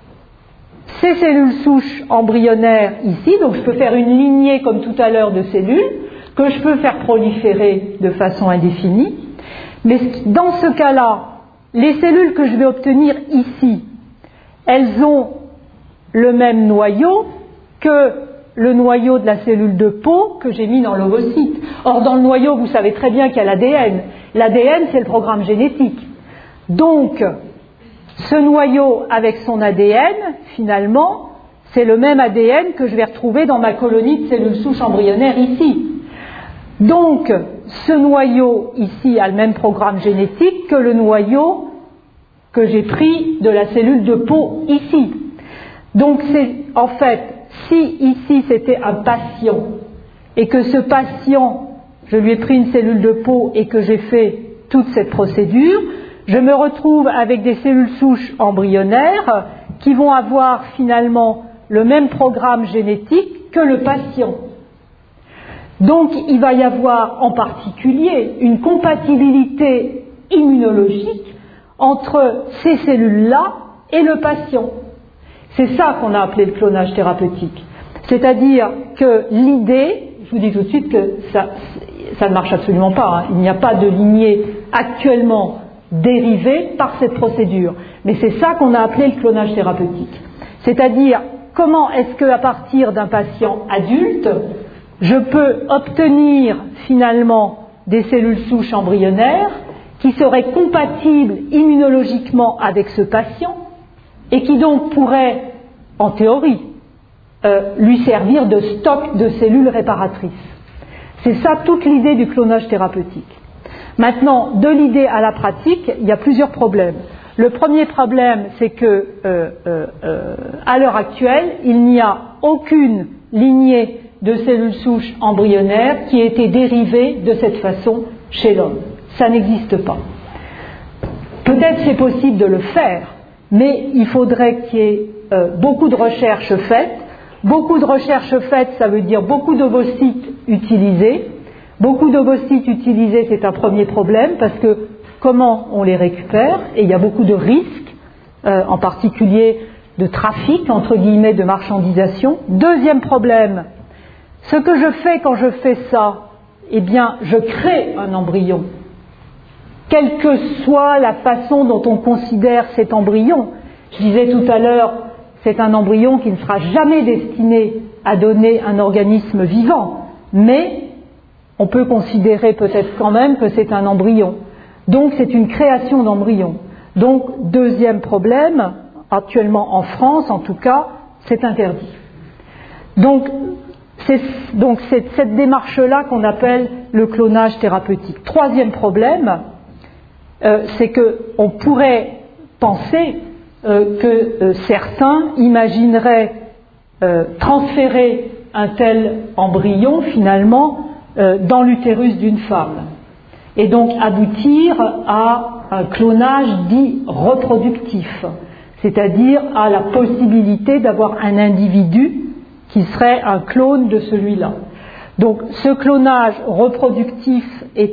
ces cellules souches embryonnaires ici, donc je peux faire une lignée comme tout à l'heure de cellules que je peux faire proliférer de façon indéfinie. Mais dans ce cas-là, les cellules que je vais obtenir ici, elles ont le même noyau que le noyau de la cellule de peau que j'ai mis dans l'ovocyte. Or, dans le noyau, vous savez très bien qu'il y a l'ADN. L'ADN, c'est le programme génétique. Donc, ce noyau avec son ADN, finalement, c'est le même ADN que je vais retrouver dans ma colonie de cellules souches embryonnaires ici. Donc, ce noyau ici a le même programme génétique que le noyau que j'ai pris de la cellule de peau ici. Donc, c'est en fait, si ici c'était un patient et que ce patient, je lui ai pris une cellule de peau et que j'ai fait toute cette procédure, je me retrouve avec des cellules souches embryonnaires qui vont avoir finalement le même programme génétique que le patient. Donc il va y avoir en particulier une compatibilité immunologique entre ces cellules-là et le patient. C'est ça qu'on a appelé le clonage thérapeutique. C'est-à-dire que l'idée, je vous dis tout de suite que ça ne marche absolument pas, hein. Il n'y a pas de lignée actuellement dérivée par cette procédure. Mais c'est ça qu'on a appelé le clonage thérapeutique. C'est-à-dire, comment est-ce qu'à partir d'un patient adulte, je peux obtenir finalement des cellules souches embryonnaires qui seraient compatibles immunologiquement avec ce patient et qui donc pourraient, en théorie, lui servir de stock de cellules réparatrices. C'est ça toute l'idée du clonage thérapeutique. Maintenant, de l'idée à la pratique, il y a plusieurs problèmes. Le premier problème, c'est que à l'heure actuelle, il n'y a aucune lignée de cellules souches embryonnaires qui ait été dérivée de cette façon chez l'homme. Ça n'existe pas. Peut-être c'est possible de le faire, mais il faudrait qu'il y ait beaucoup de recherches faites. Beaucoup de recherches faites, ça veut dire beaucoup d'ovocytes utilisés. Beaucoup d'ovocytes utilisés, c'est un premier problème, parce que comment on les récupère? Et il y a beaucoup de risques, en particulier de trafic, entre guillemets, de marchandisation. Deuxième problème, ce que je fais quand je fais ça, eh bien, je crée un embryon. Quelle que soit la façon dont on considère cet embryon. Je disais tout à l'heure, c'est un embryon qui ne sera jamais destiné à donner un organisme vivant, mais on peut considérer peut-être quand même que c'est un embryon. Donc c'est une création d'embryon. Donc deuxième problème, actuellement en France en tout cas, c'est interdit. Donc c'est cette démarche-là qu'on appelle le clonage thérapeutique. Troisième problème, c'est qu'on pourrait penser que certains imagineraient transférer un tel embryon finalement dans l'utérus d'une femme et donc aboutir à un clonage dit reproductif, c'est-à-dire à la possibilité d'avoir un individu qui serait un clone de celui-là. Donc ce clonage reproductif est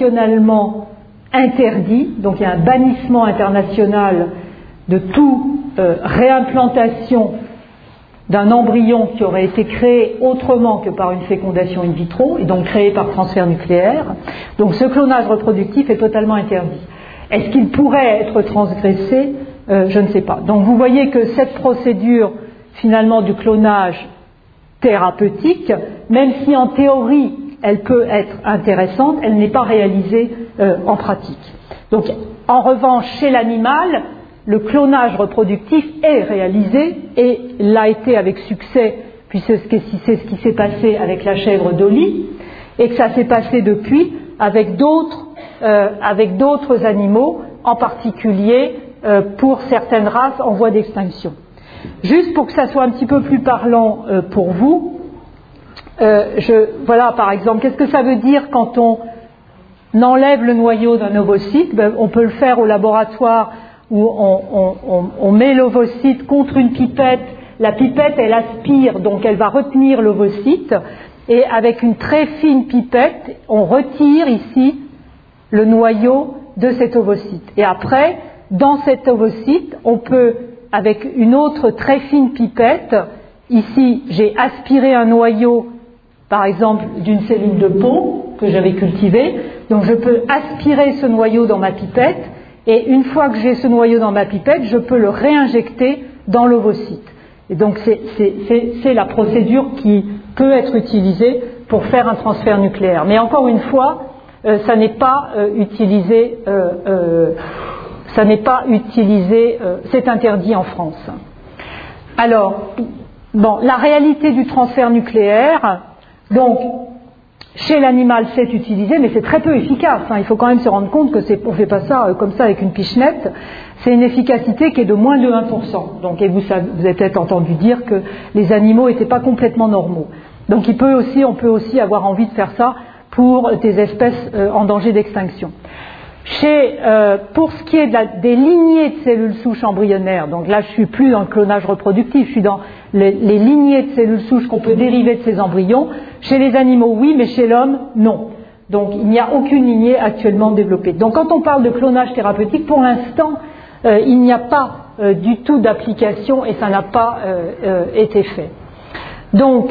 internationalement interdit, donc il y a un bannissement international de tout réimplantation d'un embryon qui aurait été créé autrement que par une fécondation in vitro, et donc créé par transfert nucléaire. Donc ce clonage reproductif est totalement interdit. Est-ce qu'il pourrait être transgressé ? Je ne sais pas. Donc vous voyez que cette procédure, finalement, du clonage thérapeutique, même si en théorie elle peut être intéressante, elle n'est pas réalisée en pratique. Donc en revanche, chez l'animal, le clonage reproductif est réalisé et l'a été avec succès, puisque c'est ce qui s'est passé avec la chèvre Dolly, et que ça s'est passé depuis avec d'autres animaux, en particulier pour certaines races en voie d'extinction. Juste pour que ça soit un petit peu plus parlant pour vous, voilà par exemple, qu'est-ce que ça veut dire quand on enlève le noyau d'un ovocyte ? On peut le faire au laboratoire où on met l'ovocyte contre une pipette, la pipette elle aspire, donc elle va retenir l'ovocyte, et avec une très fine pipette, on retire ici le noyau de cet ovocyte. Et après, dans cet ovocyte, on peut, avec une autre très fine pipette, ici j'ai aspiré un noyau, par exemple d'une cellule de peau que j'avais cultivée, donc je peux aspirer ce noyau dans ma pipette, et une fois que j'ai ce noyau dans ma pipette, je peux le réinjecter dans l'ovocyte. Et donc c'est la procédure qui peut être utilisée pour faire un transfert nucléaire. Mais encore une fois, ça n'est pas utilisé, c'est interdit en France. Alors, bon, la réalité du transfert nucléaire, donc, chez l'animal, c'est utilisé, mais c'est très peu efficace. Il faut quand même se rendre compte que on ne fait pas ça comme ça avec une pichenette. C'est une efficacité qui est de moins de 1%. Donc, et vous avez peut-être entendu dire que les animaux n'étaient pas complètement normaux. Donc, on peut aussi avoir envie de faire ça pour des espèces en danger d'extinction. Pour ce qui est des lignées de cellules souches embryonnaires, donc là je suis plus dans le clonage reproductif, je suis dans les lignées de cellules souches qu'on peut dériver de ces embryons. Chez les animaux oui, mais chez l'homme non. Donc il n'y a aucune lignée actuellement développée. Donc quand on parle de clonage thérapeutique, pour l'instant il n'y a pas du tout d'application et ça n'a pas été fait. Donc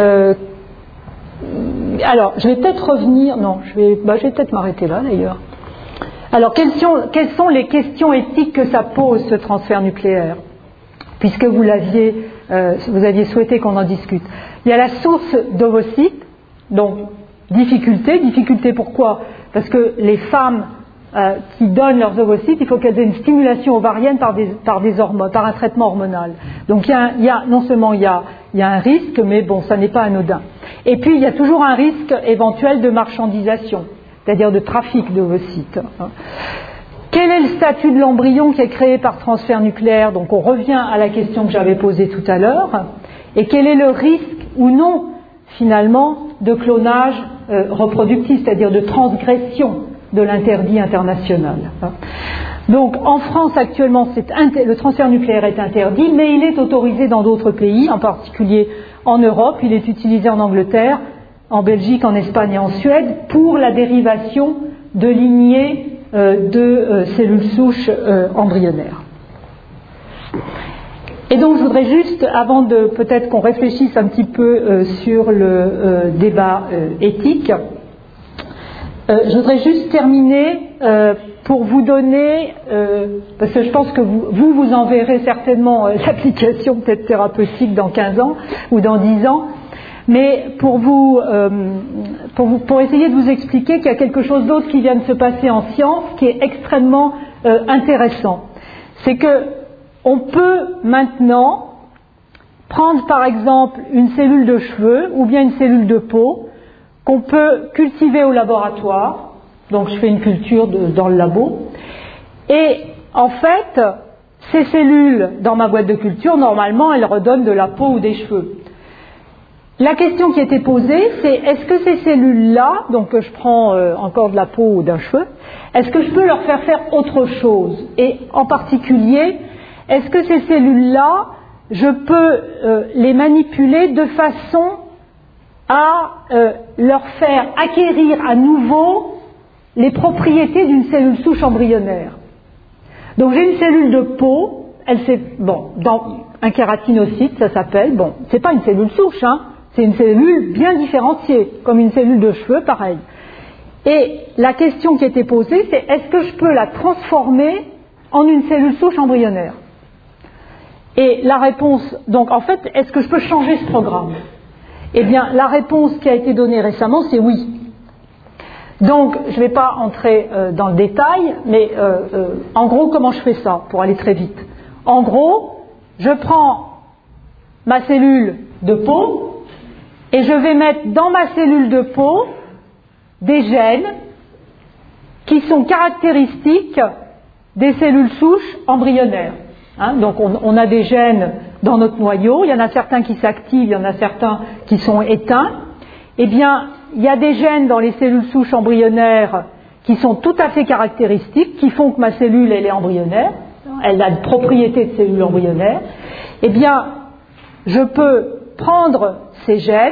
alors je vais peut-être revenir, non, je vais peut-être m'arrêter là d'ailleurs. Alors, quelles sont les questions éthiques que ça pose, ce transfert nucléaire, puisque vous aviez souhaité qu'on en discute. Il y a la source d'ovocytes, donc difficulté pourquoi ? Parce que les femmes qui donnent leurs ovocytes, il faut qu'elles aient une stimulation ovarienne par des hormones, par un traitement hormonal. Donc non seulement il y a un risque, mais bon, ça n'est pas anodin. Et puis il y a toujours un risque éventuel de marchandisation, c'est-à-dire de trafic d'ovocytes. Quel est le statut de l'embryon qui est créé par transfert nucléaire ? Donc on revient à la question que j'avais posée tout à l'heure. Et quel est le risque ou non, finalement, de clonage reproductif, c'est-à-dire de transgression de l'interdit international. Donc en France actuellement, le transfert nucléaire est interdit, mais il est autorisé dans d'autres pays, en particulier en Europe. Il est utilisé en Angleterre, en Belgique, en Espagne et en Suède pour la dérivation de lignées de cellules souches embryonnaires. Et donc je voudrais juste, avant de peut-être qu'on réfléchisse un petit peu sur le débat éthique, je voudrais juste terminer pour vous donner, parce que je pense que vous enverrez certainement l'application peut-être thérapeutique dans 15 ans ou dans 10 ans, mais pour essayer de vous expliquer qu'il y a quelque chose d'autre qui vient de se passer en science qui est extrêmement intéressant. C'est que on peut maintenant prendre par exemple une cellule de cheveux ou bien une cellule de peau qu'on peut cultiver au laboratoire. Donc je fais une culture dans le labo. Et en fait, ces cellules dans ma boîte de culture, normalement, elles redonnent de la peau ou des cheveux. La question qui était posée, c'est est-ce que ces cellules-là, donc que je prends encore de la peau ou d'un cheveu, est-ce que je peux leur faire autre chose ? Et en particulier, est-ce que ces cellules-là, je peux les manipuler de façon à leur faire acquérir à nouveau les propriétés d'une cellule souche embryonnaire ? Donc j'ai une cellule de peau, un kératinocyte, ça s'appelle, c'est pas une cellule souche, c'est une cellule bien différenciée, comme une cellule de cheveux, pareil. Et la question qui était posée, c'est est-ce que je peux la transformer en une cellule souche embryonnaire? Et la réponse, donc en fait, est-ce que je peux changer ce programme? Eh bien, la réponse qui a été donnée récemment, c'est oui. Donc, je ne vais pas entrer dans le détail, mais en gros, comment je fais ça, pour aller très vite? En gros, je prends ma cellule de peau et je vais mettre dans ma cellule de peau des gènes qui sont caractéristiques des cellules souches embryonnaires. Donc on a des gènes dans notre noyau, il y en a certains qui s'activent, il y en a certains qui sont éteints. Eh bien, il y a des gènes dans les cellules souches embryonnaires qui sont tout à fait caractéristiques, qui font que ma cellule, elle est embryonnaire, elle a des propriétés de cellule embryonnaire. Eh bien, je peux prendre ces gènes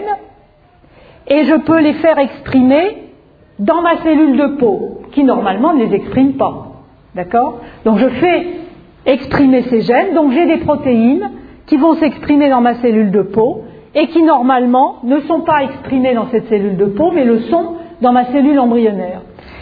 et je peux les faire exprimer dans ma cellule de peau, qui normalement ne les exprime pas. D'accord? Donc je fais exprimer ces gènes, donc j'ai des protéines qui vont s'exprimer dans ma cellule de peau et qui normalement ne sont pas exprimées dans cette cellule de peau, mais le sont dans ma cellule embryonnaire.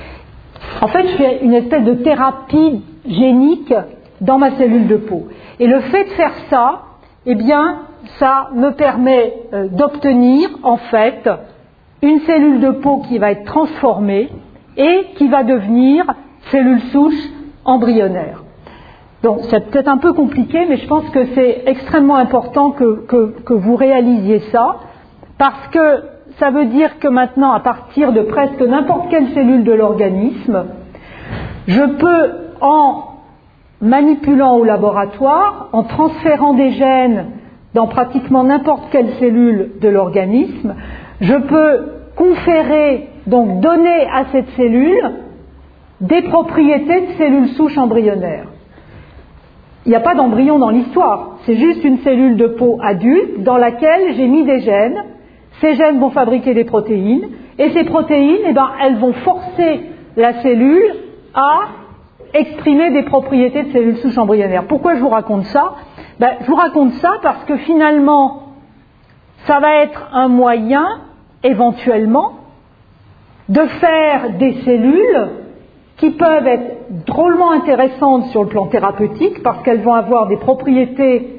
En fait, je fais une espèce de thérapie génique dans ma cellule de peau. Et le fait de faire ça, eh bien, ça me permet d'obtenir, en fait, une cellule de peau qui va être transformée et qui va devenir cellule souche embryonnaire. Donc, c'est peut-être un peu compliqué, mais je pense que c'est extrêmement important que vous réalisiez ça, parce que ça veut dire que maintenant, à partir de presque n'importe quelle cellule de l'organisme, je peux, en manipulant au laboratoire, en transférant des gènes dans pratiquement n'importe quelle cellule de l'organisme, je peux conférer, donc donner à cette cellule des propriétés de cellules souches embryonnaires. Il n'y a pas d'embryon dans l'histoire, c'est juste une cellule de peau adulte dans laquelle j'ai mis des gènes. Ces gènes vont fabriquer des protéines, et ces protéines, elles vont forcer la cellule à exprimer des propriétés de cellules souches embryonnaires. Pourquoi je vous raconte ça? Je vous raconte ça parce que finalement, ça va être un moyen, éventuellement, de faire des cellules qui peuvent être drôlement intéressantes sur le plan thérapeutique parce qu'elles vont avoir des propriétés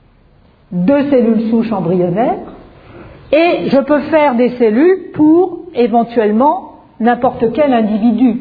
de cellules souches embryonnaires, et je peux faire des cellules pour, éventuellement, n'importe quel individu.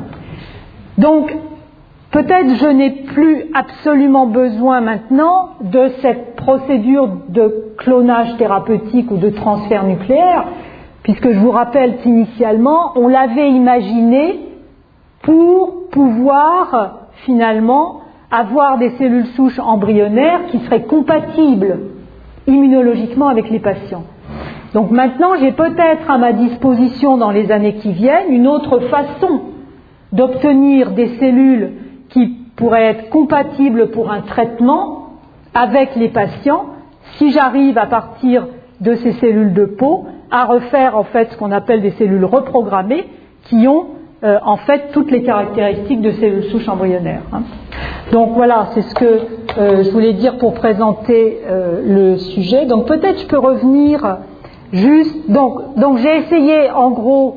Donc, peut-être je n'ai plus absolument besoin maintenant de cette procédure de clonage thérapeutique ou de transfert nucléaire, puisque je vous rappelle qu'initialement, on l'avait imaginé pour pouvoir, finalement, avoir des cellules souches embryonnaires qui seraient compatibles immunologiquement avec les patients. Donc maintenant, j'ai peut-être à ma disposition dans les années qui viennent une autre façon d'obtenir des cellules qui pourraient être compatibles pour un traitement avec les patients si j'arrive à partir de ces cellules de peau à refaire en fait ce qu'on appelle des cellules reprogrammées qui ont en fait toutes les caractéristiques de cellules souches embryonnaires. Donc voilà, c'est ce que je voulais dire pour présenter le sujet. Donc peut-être je peux revenir juste. Donc j'ai essayé en gros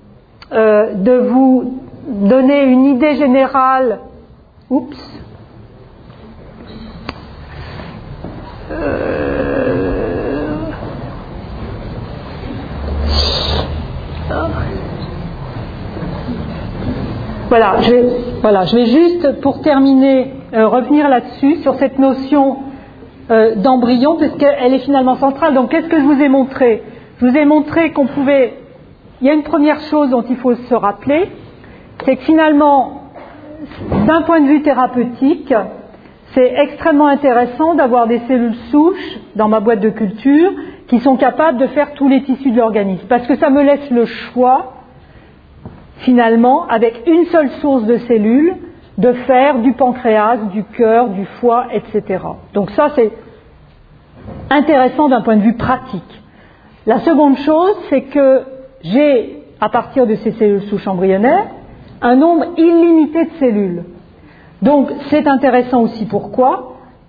de vous donner une idée générale. Oups. Voilà, je vais juste, pour terminer, revenir là-dessus, sur cette notion d'embryon, parce qu'elle est finalement centrale. Donc, qu'est-ce que je vous ai montré? Je vous ai montré qu'on pouvait... Il y a une première chose dont il faut se rappeler, c'est que finalement, d'un point de vue thérapeutique, c'est extrêmement intéressant d'avoir des cellules souches dans ma boîte de culture qui sont capables de faire tous les tissus de l'organisme, parce que ça me laisse le choix, finalement, avec une seule source de cellules, de faire du pancréas, du cœur, du foie, etc. Donc ça, c'est intéressant d'un point de vue pratique. La seconde chose, c'est que j'ai, à partir de ces cellules souches embryonnaires, un nombre illimité de cellules. Donc c'est intéressant aussi pourquoi?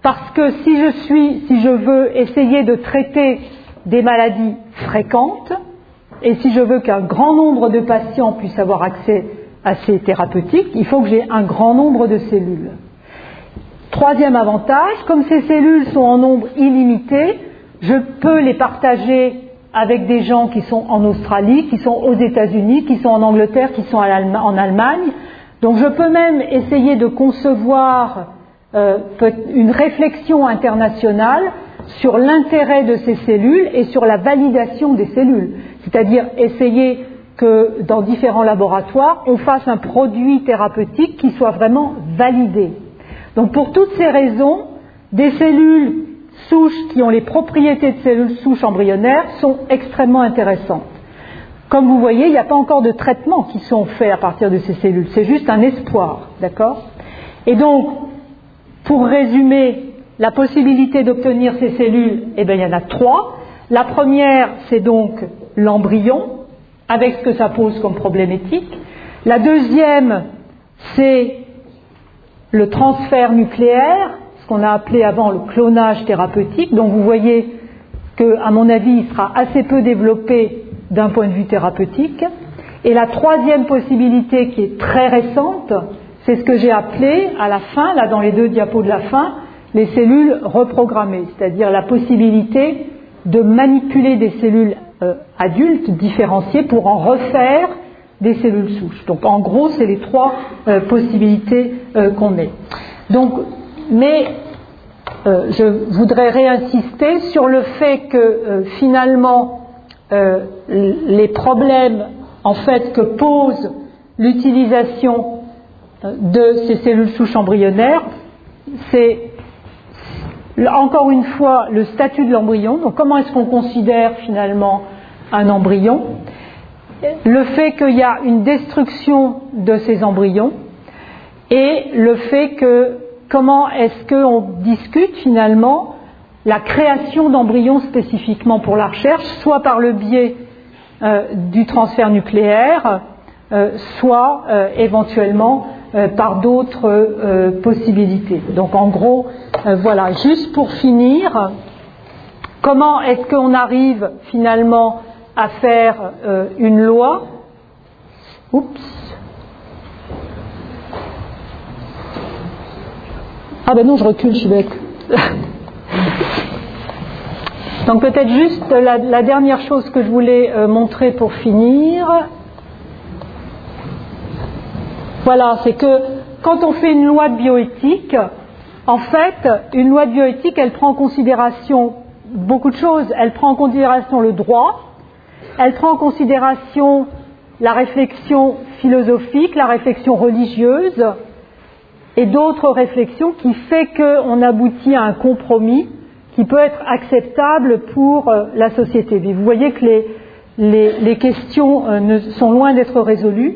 parce que si je veux essayer de traiter des maladies fréquentes, et si je veux qu'un grand nombre de patients puissent avoir accès à ces thérapeutiques, il faut que j'ai un grand nombre de cellules. Troisième avantage, comme ces cellules sont en nombre illimité, je peux les partager avec des gens qui sont en Australie, qui sont aux États-Unis, qui sont en Angleterre, qui sont en Allemagne. Donc je peux même essayer de concevoir une réflexion internationale sur l'intérêt de ces cellules et sur la validation des cellules. C'est-à-dire essayer que dans différents laboratoires, on fasse un produit thérapeutique qui soit vraiment validé. Donc pour toutes ces raisons, des cellules souches qui ont les propriétés de cellules souches embryonnaires sont extrêmement intéressantes. Comme vous voyez, il n'y a pas encore de traitements qui sont faits à partir de ces cellules, c'est juste un espoir, d'accord ? Et donc, pour résumer, la possibilité d'obtenir ces cellules, il y en a 3. La première, c'est donc l'embryon, avec ce que ça pose comme problème éthique. La deuxième, c'est le transfert nucléaire, ce qu'on a appelé avant le clonage thérapeutique. Donc vous voyez qu'à mon avis, il sera assez peu développé d'un point de vue thérapeutique. Et la troisième possibilité qui est très récente, c'est ce que j'ai appelé à la fin, là dans les 2 diapos de la fin, les cellules reprogrammées, c'est-à-dire la possibilité de manipuler des cellules adultes différenciées pour en refaire des cellules souches. Donc en gros, c'est les 3 possibilités qu'on ait. Donc, mais je voudrais réinsister sur le fait que finalement les problèmes en fait que pose l'utilisation de ces cellules souches embryonnaires, c'est encore une fois le statut de l'embryon. Donc comment est-ce qu'on considère finalement un embryon ? Le fait qu'il y a une destruction de ces embryons et le fait que comment est-ce qu'on discute finalement la création d'embryons spécifiquement pour la recherche, soit par le biais du transfert nucléaire, soit éventuellement par d'autres possibilités. Donc en gros, voilà, juste pour finir, comment est-ce qu'on arrive finalement à faire une loi. Oups. Ah ben non, je recule, je suis bête. Donc peut-être juste la dernière chose que je voulais montrer pour finir. Voilà, c'est que quand on fait une loi de bioéthique, en fait, une loi de bioéthique, elle prend en considération beaucoup de choses. Elle prend en considération le droit, elle prend en considération la réflexion philosophique, la réflexion religieuse et d'autres réflexions qui fait qu'on aboutit à un compromis qui peut être acceptable pour la société. Mais vous voyez que les questions sont loin d'être résolues.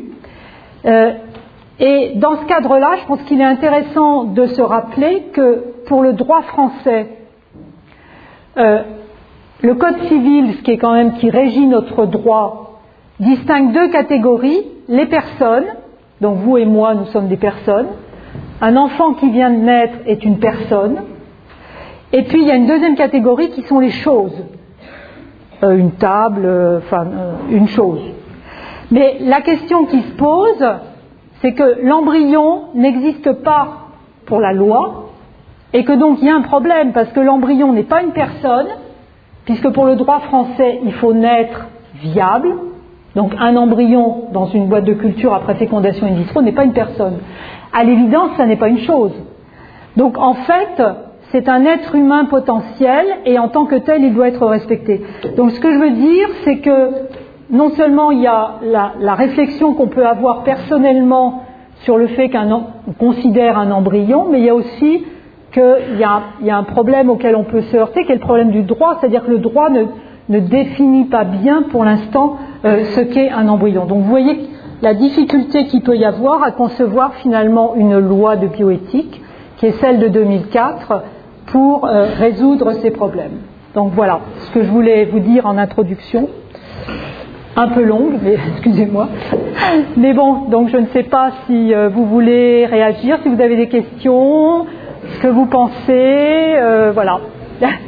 Et dans ce cadre-là, je pense qu'il est intéressant de se rappeler que pour le droit français, le Code civil, ce qui est quand même qui régit notre droit, distingue 2 catégories, les personnes, donc vous et moi, nous sommes des personnes, un enfant qui vient de naître est une personne, et puis il y a une deuxième catégorie qui sont les choses, une table, une chose. Mais la question qui se pose, c'est que l'embryon n'existe pas pour la loi, et que donc il y a un problème, parce que l'embryon n'est pas une personne, puisque pour le droit français, il faut naître viable. Donc un embryon dans une boîte de culture après fécondation in vitro n'est pas une personne. À l'évidence, ça n'est pas une chose. Donc en fait, c'est un être humain potentiel et en tant que tel, il doit être respecté. Donc ce que je veux dire, c'est que non seulement il y a la réflexion qu'on peut avoir personnellement sur le fait qu'on considère un embryon, mais il y a aussi qu'il y a un problème auquel on peut se heurter, qui est le problème du droit, c'est-à-dire que le droit ne définit pas bien pour l'instant ce qu'est un embryon. Donc vous voyez la difficulté qu'il peut y avoir à concevoir finalement une loi de bioéthique, qui est celle de 2004, pour résoudre ces problèmes. Donc voilà ce que je voulais vous dire en introduction. Un peu longue, mais excusez-moi. Mais bon, donc je ne sais pas si vous voulez réagir, si vous avez des questions. ce que vous pensez, voilà.